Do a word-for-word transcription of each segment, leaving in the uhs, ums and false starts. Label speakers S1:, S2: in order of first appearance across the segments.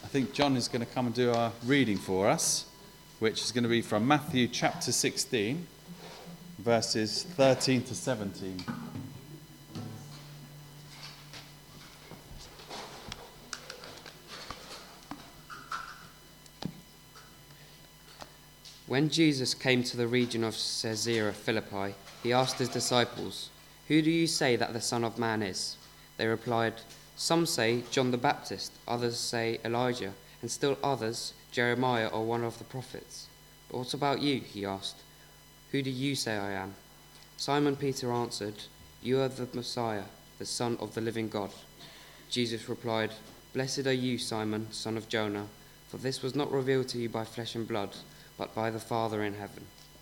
S1: I think John is going to come and do our reading for us, which is going to be from Matthew chapter sixteen, verses thirteen to seventeen.
S2: When Jesus came to the region of Caesarea Philippi, he asked his disciples, "Who do you say that the Son of Man is?" They replied, "Some say John the Baptist, others say Elijah, and still others Jeremiah or one of the prophets." "But what about you?" he asked. "Who do you say I am?" Simon Peter answered, "You are the Messiah, the Son of the living God." Jesus replied, "Blessed are you, Simon, son of Jonah, for this was not revealed to you by flesh and blood, but by the Father in heaven."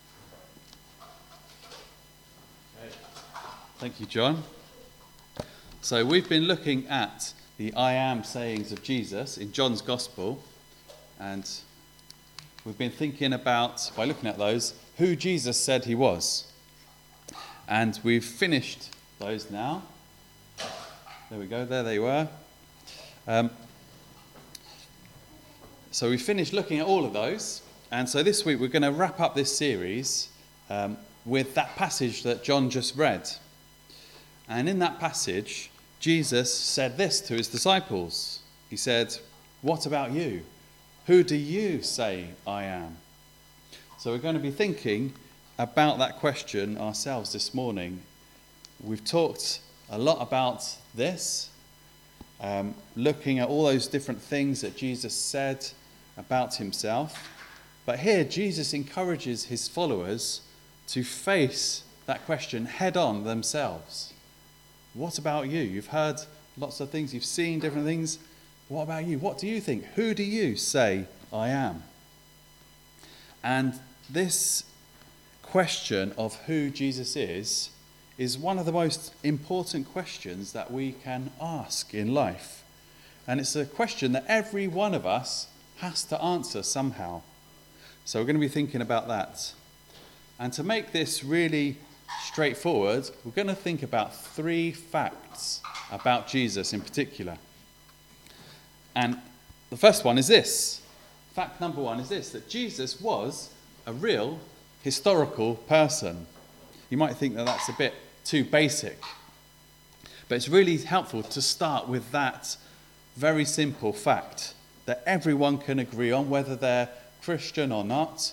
S1: Thank you, John. So we've been looking at the I am sayings of Jesus in John's Gospel, and we've been thinking about, by looking at those, who Jesus said he was. And we've finished those now. There we go, there they were. Um, so we finished looking at all of those. And so this week we're going to wrap up this series um, with that passage that John just read. And in that passage, Jesus said this to his disciples. He said, "What about you? Who do you say I am?" So we're going to be thinking about that question ourselves this morning. We've talked a lot about this, um, looking at all those different things that Jesus said about himself. But here, Jesus encourages his followers to face that question head on themselves. What about you? You've heard lots of things, you've seen different things. What about you? What do you think? Who do you say I am? And this question of who Jesus is, is one of the most important questions that we can ask in life. And it's a question that every one of us has to answer somehow. So we're going to be thinking about that. And to make this really straightforward, we're going to think about three facts about Jesus in particular. And the first one is this. Fact number one is this, that Jesus was a real historical person. You might think that that's a bit too basic, but it's really helpful to start with that very simple fact that everyone can agree on, whether they're Christian or not,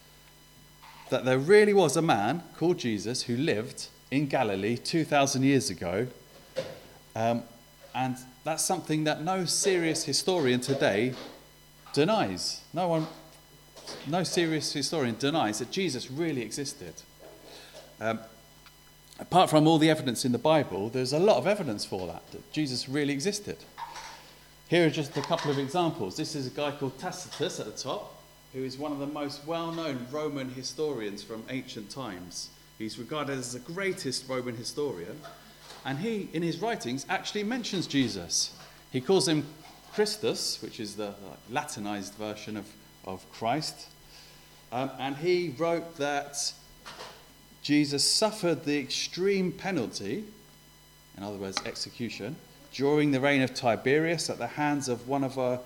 S1: that there really was a man called Jesus who lived in Galilee two thousand years ago. Um, and that's something that no serious historian today denies. No one, no serious historian denies that Jesus really existed. Um, apart from all the evidence in the Bible, there's a lot of evidence for that, that Jesus really existed. Here are just a couple of examples. This is a guy called Tacitus at the top, who is one of the most well-known Roman historians from ancient times. He's regarded as the greatest Roman historian, and he, in his writings, actually mentions Jesus. He calls him Christus, which is the Latinized version of, of Christ, um, and he wrote that Jesus suffered the extreme penalty, in other words, execution, during the reign of Tiberius at the hands of one of our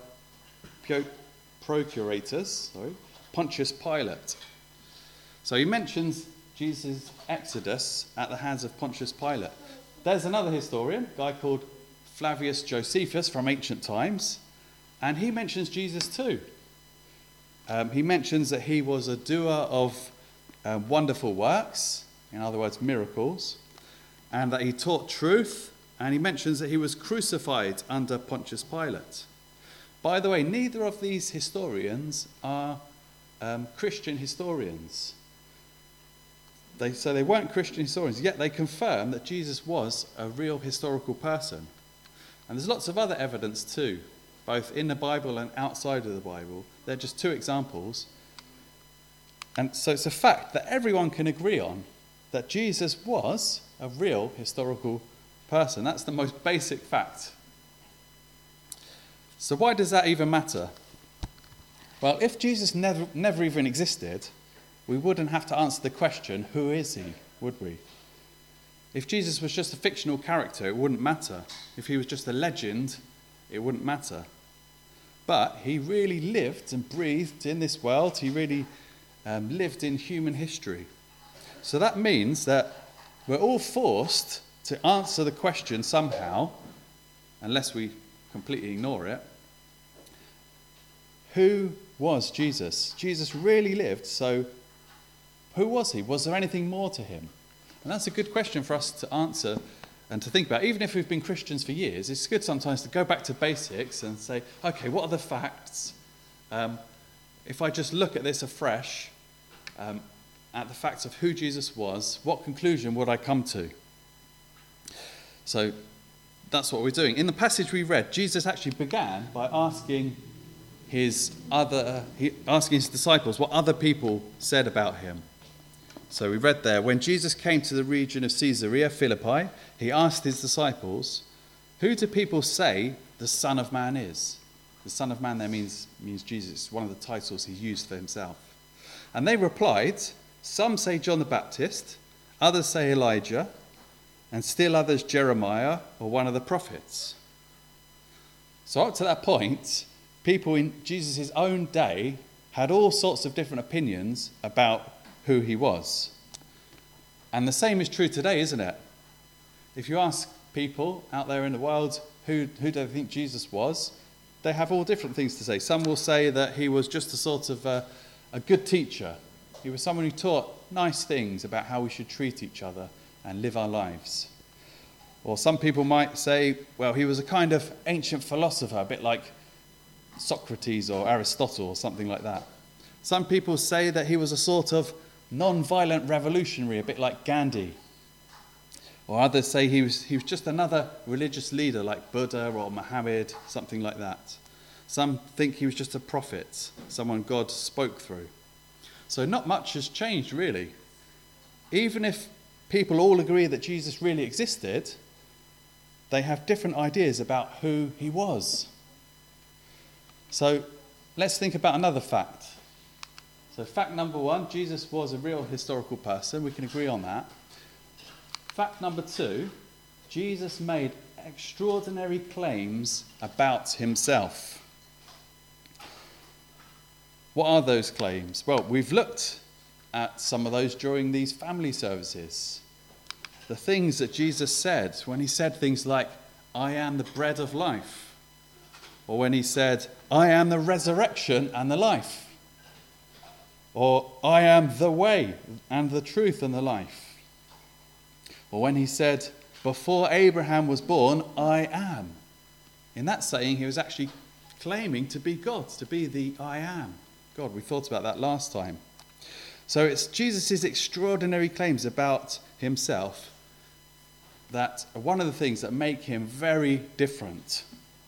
S1: procurators, sorry, Pontius Pilate. So he mentions Jesus' exodus at the hands of Pontius Pilate. There's another historian, a guy called Flavius Josephus from ancient times, and he mentions Jesus too. Um, he mentions that he was a doer of uh, wonderful works, in other words, miracles, and that he taught truth, and he mentions that he was crucified under Pontius Pilate. By the way, neither of these historians are um, Christian historians. They, so they weren't Christian historians, yet they confirm that Jesus was a real historical person. And there's lots of other evidence too, both in the Bible and outside of the Bible. They're just two examples. And so it's a fact that everyone can agree on, that Jesus was a real historical person. That's the most basic fact. So why does that even matter? Well, if Jesus never, never even existed, we wouldn't have to answer the question, who is he, would we? If Jesus was just a fictional character, it wouldn't matter. If he was just a legend, it wouldn't matter. But he really lived and breathed in this world. He really um, lived in human history. So that means that we're all forced to answer the question somehow, unless we completely ignore it. Who was Jesus? Jesus really lived, so who was he? Was there anything more to him? And that's a good question for us to answer and to think about. Even if we've been Christians for years, it's good sometimes to go back to basics and say, okay, what are the facts? Um, if I just look at this afresh, um, at the facts of who Jesus was, what conclusion would I come to? So that's what we're doing. In the passage we read, Jesus actually began by asking his other, he, asking his disciples what other people said about him. So we read there, when Jesus came to the region of Caesarea Philippi, he asked his disciples, who do people say the Son of Man is? The Son of Man there means, means Jesus, one of the titles he used for himself. And they replied, some say John the Baptist, others say Elijah, and still others Jeremiah or one of the prophets. So up to that point, people in Jesus' own day had all sorts of different opinions about who he was. And the same is true today, isn't it? If you ask people out there in the world who, who do they think Jesus was, they have all different things to say. Some will say that he was just a sort of a, a good teacher. He was someone who taught nice things about how we should treat each other and live our lives. Or some people might say, well, he was a kind of ancient philosopher, a bit like Socrates or Aristotle or something like that. Some people say that he was a sort of non-violent revolutionary, a bit like Gandhi. Or others say he was, he was just another religious leader like Buddha or Muhammad, something like that. Some think he was just a prophet, someone God spoke through. So not much has changed, really. Even if people all agree that Jesus really existed, they have different ideas about who he was. So let's think about another fact. So fact number one, Jesus was a real historical person. We can agree on that. Fact number two, Jesus made extraordinary claims about himself. What are those claims? Well, we've looked at some of those during these family services. The things that Jesus said when he said things like, I am the bread of life. Or when he said, I am the resurrection and the life. Or, I am the way and the truth and the life. Or when he said, before Abraham was born, I am. In that saying, he was actually claiming to be God, to be the I am God. We thought about that last time. So it's Jesus' extraordinary claims about himself that are one of the things that make him very different.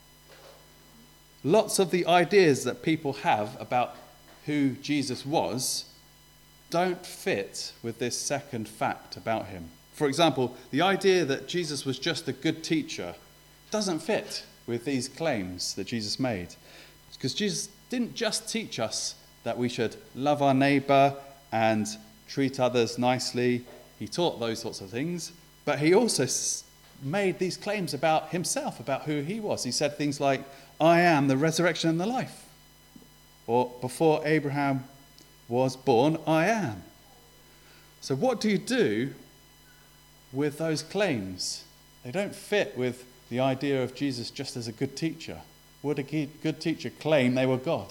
S1: Lots of the ideas that people have about who Jesus was don't fit with this second fact about him. For example, the idea that Jesus was just a good teacher doesn't fit with these claims that Jesus made. Because Jesus didn't just teach us that we should love our neighbour and treat others nicely. He taught those sorts of things. But he also made these claims about himself, about who he was. He said things like, I am the resurrection and the life. Or, before Abraham was born, I am. So what do you do with those claims? They don't fit with the idea of Jesus just as a good teacher. Would a good teacher claim they were God?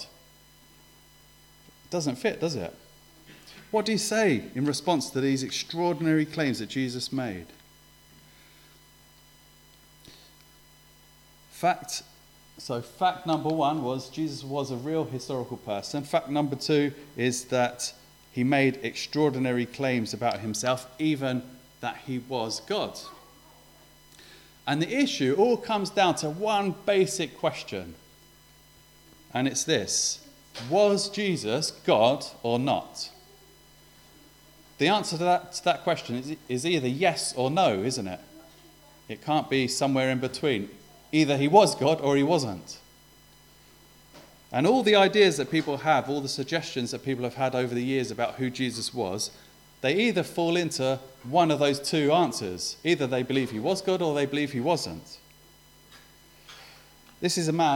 S1: It doesn't fit, does it? What do you say in response to these extraordinary claims that Jesus made? Fact So fact number one was Jesus was a real historical person. Fact number two is that he made extraordinary claims about himself, even that he was God. And the issue all comes down to one basic question. And it's this: was Jesus God or not? The answer to that, to that question is, is either yes or no, isn't it? It can't be somewhere in between. Either he was God or he wasn't. And all the ideas that people have, all the suggestions that people have had over the years about who Jesus was, they either fall into one of those two answers. Either they believe he was God or they believe he wasn't. This is a man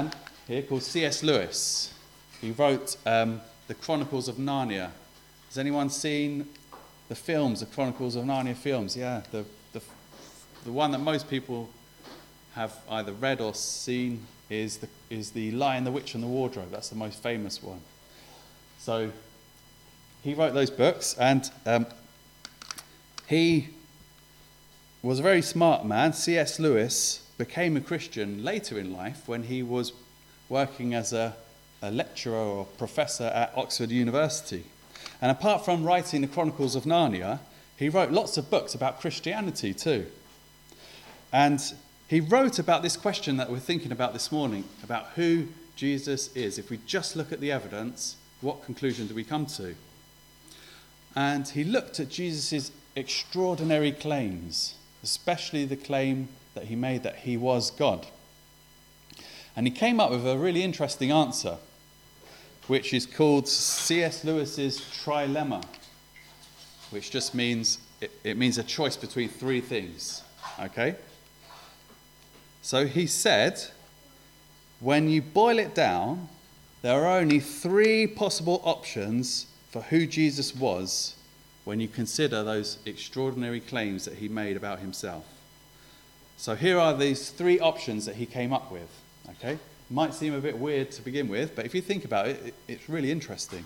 S1: here called C S Lewis. He wrote um, the Chronicles of Narnia. Has anyone seen the films, the Chronicles of Narnia films? Yeah, the, the, the one that most people have either read or seen is the, is the Lion, the Witch and the Wardrobe. That's the most famous one. So he wrote those books, and um, he was a very smart man. C S Lewis became a Christian later in life when he was working as a, a lecturer or professor at Oxford University. And apart from writing the Chronicles of Narnia, he wrote lots of books about Christianity too. And he wrote about this question that we're thinking about this morning, about who Jesus is. If we just look at the evidence, what conclusion do we come to? And he looked at Jesus' extraordinary claims, especially the claim that he made that he was God. And he came up with a really interesting answer, which is called C S Lewis's trilemma, which just means, it, it means a choice between three things, okay? So he said, when you boil it down, there are only three possible options for who Jesus was when you consider those extraordinary claims that he made about himself. So here are these three options that he came up with. Okay, might seem a bit weird to begin with, but if you think about it, it it's really interesting.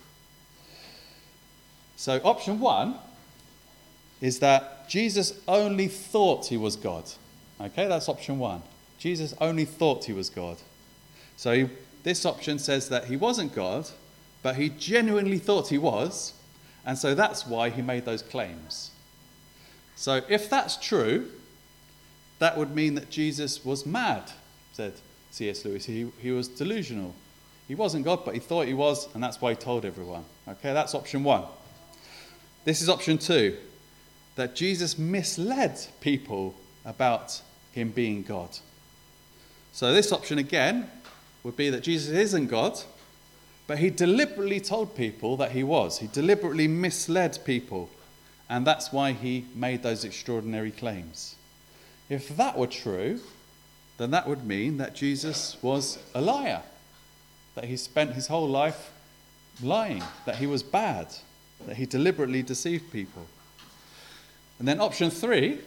S1: So option one is that Jesus only thought he was God. Okay, that's option one. Jesus only thought he was God. So he, this option says that he wasn't God, but he genuinely thought he was, and so that's why he made those claims. So if that's true, that would mean that Jesus was mad, said C S Lewis. He, he was delusional. He wasn't God, but he thought he was, and that's why he told everyone. Okay, that's option one. This is option two, that Jesus misled people about him being God. So this option again would be that Jesus isn't God, but he deliberately told people that he was. He deliberately misled people, and that's why he made those extraordinary claims. If that were true, then that would mean that Jesus was a liar, that he spent his whole life lying, that he was bad, that he deliberately deceived people. And then option three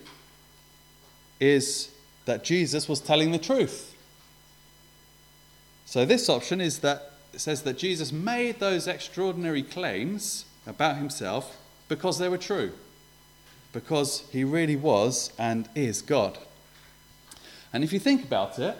S1: is that Jesus was telling the truth. So this option is that it says that Jesus made those extraordinary claims about himself because they were true, because he really was and is God. And if you think about it,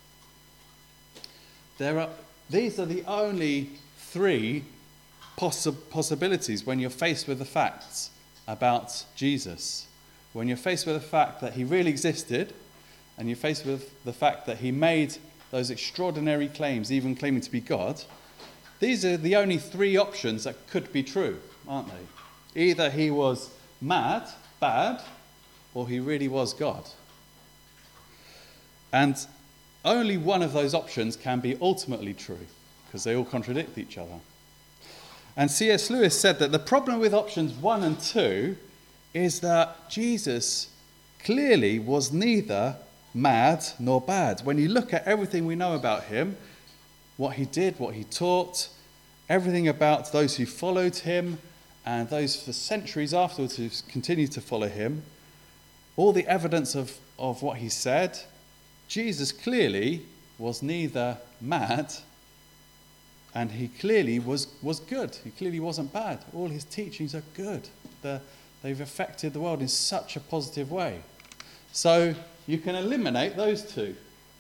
S1: there are these are the only three possi- possibilities when you're faced with the facts about Jesus. When you're faced with the fact that he really existed, and you're faced with the fact that he made those extraordinary claims, even claiming to be God, these are the only three options that could be true, aren't they? Either he was mad, bad, or he really was God. And only one of those options can be ultimately true, because they all contradict each other. And C S Lewis said that the problem with options one and two is that Jesus clearly was neither mad nor bad. When you look at everything we know about him, what he did, what he taught, everything about those who followed him and those for centuries afterwards who continued to follow him, all the evidence of, of what he said, Jesus clearly was neither mad and he clearly was, was good. He clearly wasn't bad. All his teachings are good. They're, they've affected the world in such a positive way. So you can eliminate those two.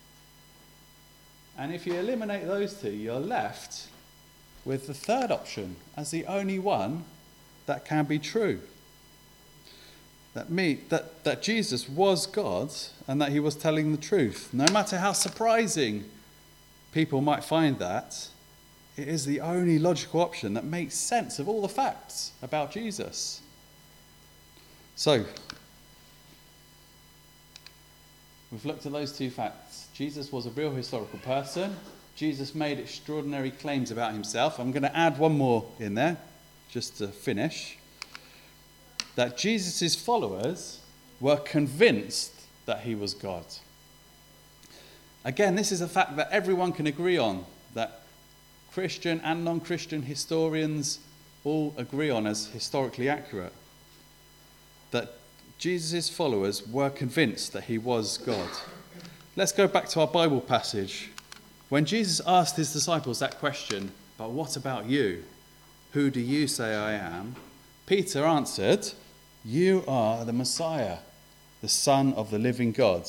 S1: And if you eliminate those two, you're left with the third option as the only one that can be true. That, me, that, that Jesus was God and that he was telling the truth. No matter how surprising people might find that, it is the only logical option that makes sense of all the facts about Jesus. So, we've looked at those two facts. Jesus was a real historical person. Jesus made extraordinary claims about himself. I'm going to add one more in there, just to finish. That Jesus' followers were convinced that he was God. Again, this is a fact that everyone can agree on, that Christian and non-Christian historians all agree on as historically accurate. That Jesus' followers were convinced that he was God. Let's go back to our Bible passage. When Jesus asked his disciples that question, but what about you? Who do you say I am? Peter answered, you are the Messiah, the Son of the living God.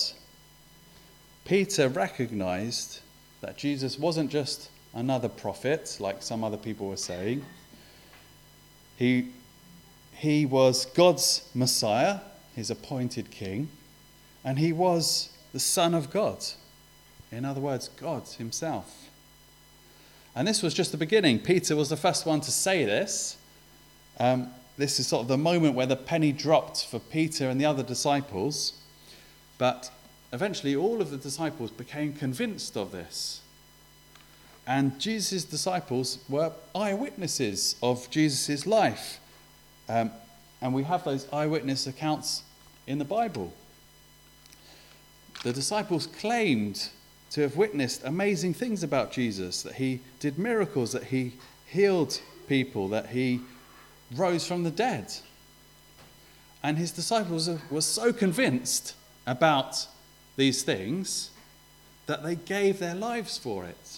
S1: Peter recognized that Jesus wasn't just another prophet, like some other people were saying. He, he was God's Messiah, his appointed king, and he was the Son of God. In other words, God himself. And this was just the beginning. Peter was the first one to say this. Um, this is sort of the moment where the penny dropped for Peter and the other disciples. But eventually all of the disciples became convinced of this. And Jesus' disciples were eyewitnesses of Jesus' life. Um, and we have those eyewitness accounts in the Bible. The disciples claimed to have witnessed amazing things about Jesus, that he did miracles, that he healed people, that he rose from the dead. And his disciples were so convinced about these things that they gave their lives for it.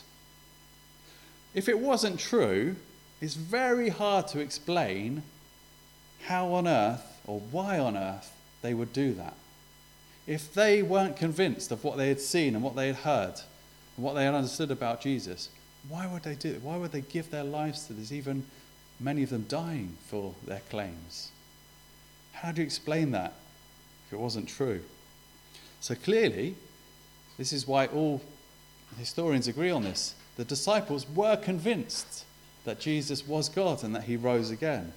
S1: If it wasn't true, it's very hard to explain how on earth or why on earth they would do that. If they weren't convinced of what they had seen and what they had heard and what they had understood about Jesus, why would they do it? Why would they give their lives to this, even many of them dying for their claims? How do you explain that if it wasn't true? So clearly, this is why all historians agree on this. The disciples were convinced that Jesus was God and that he rose again.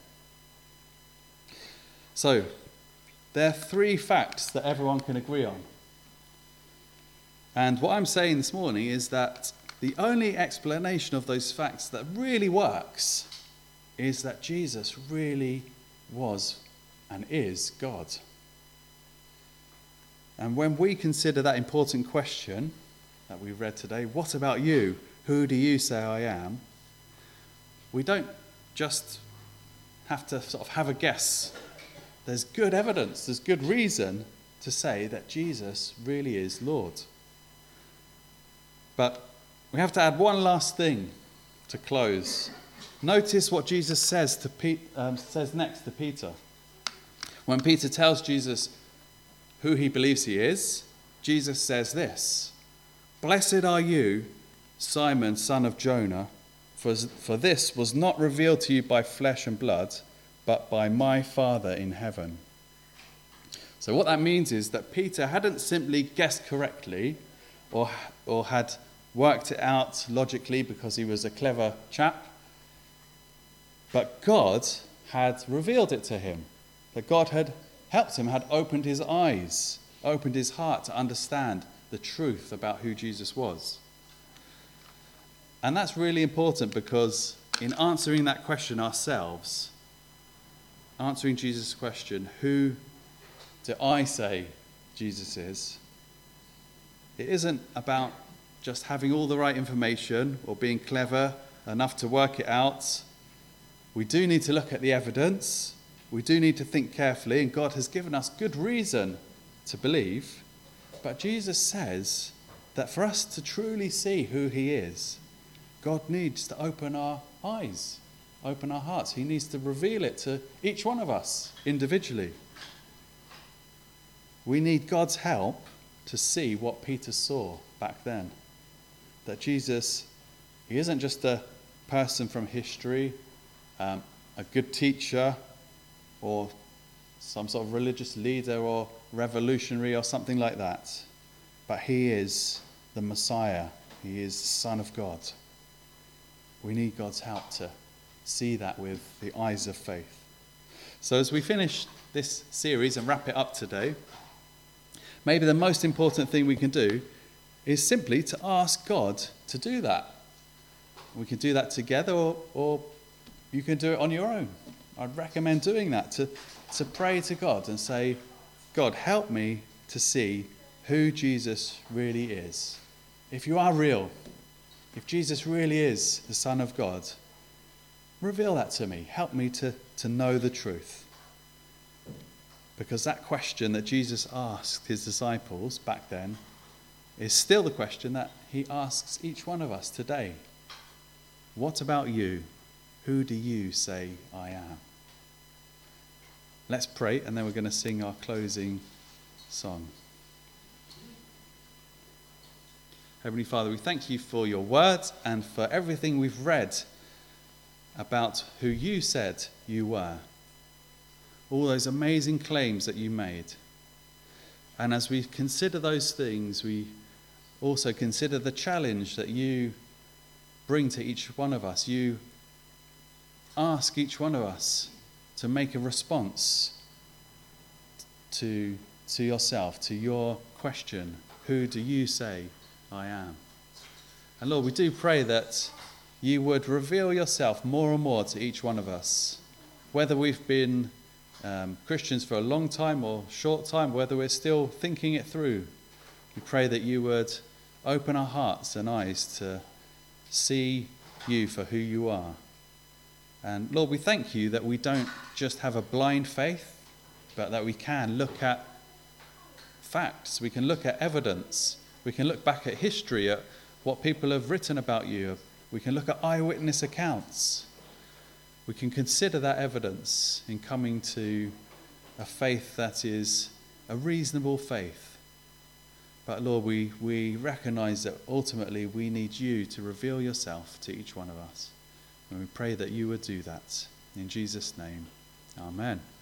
S1: So, there are three facts that everyone can agree on. And what I'm saying this morning is that the only explanation of those facts that really works is that Jesus really was and is God. And when we consider that important question that we read today, what about you? Who do you say I am? We don't just have to sort of have a guess. There's good evidence, there's good reason to say that Jesus really is Lord. But we have to add one last thing to close. Notice what Jesus says to Pe- um, says next to Peter. When Peter tells Jesus who he believes he is, Jesus says this: "Blessed are you, Simon, son of Jonah, for, for this was not revealed to you by flesh and blood, but by my Father in heaven." So what that means is that Peter hadn't simply guessed correctly or, or had worked it out logically because he was a clever chap, but God had revealed it to him. That God had helped him, had opened his eyes, opened his heart to understand the truth about who Jesus was. And that's really important because in answering that question ourselves, answering Jesus' question, who do I say Jesus is? It isn't about just having all the right information or being clever enough to work it out. We do need to look at the evidence. We do need to think carefully, and God has given us good reason to believe. But Jesus says that for us to truly see who he is, God needs to open our eyes, open our hearts. He needs to reveal it to each one of us individually. We need God's help to see what Peter saw back then. That Jesus, he isn't just a person from history, um, a good teacher, or some sort of religious leader or revolutionary or something like that. But he is the Messiah. He is the Son of God. We need God's help to see that with the eyes of faith. So as we finish this series and wrap it up today, maybe the most important thing we can do is simply to ask God to do that. We can do that together, or, or you can do it on your own. I'd recommend doing that, to, to pray to God and say, God, help me to see who Jesus really is. if you are real, if Jesus really is the Son of God, reveal that to me. Help me to, to know the truth. Because that question that Jesus asked his disciples back then is still the question that he asks each one of us today. What about you? Who do you say I am? Let's pray, and then we're going to sing our closing song. Heavenly Father, we thank you for your word and for everything we've read about who you said you were. All those amazing claims that you made. And as we consider those things, we also consider the challenge that you bring to each one of us. You ask each one of us to make a response to, to yourself, to your question, who do you say I am? And Lord, we do pray that you would reveal yourself more and more to each one of us, whether we've been um, Christians for a long time or short time, whether we're still thinking it through. We pray that you would open our hearts and eyes to see you for who you are. And Lord, we thank you that we don't just have a blind faith, but that we can look at facts, we can look at evidence, we can look back at history, at what people have written about you, we can look at eyewitness accounts. We can consider that evidence in coming to a faith that is a reasonable faith. But Lord, we, we recognize that ultimately we need you to reveal yourself to each one of us. And we pray that you would do that. In Jesus' name, amen.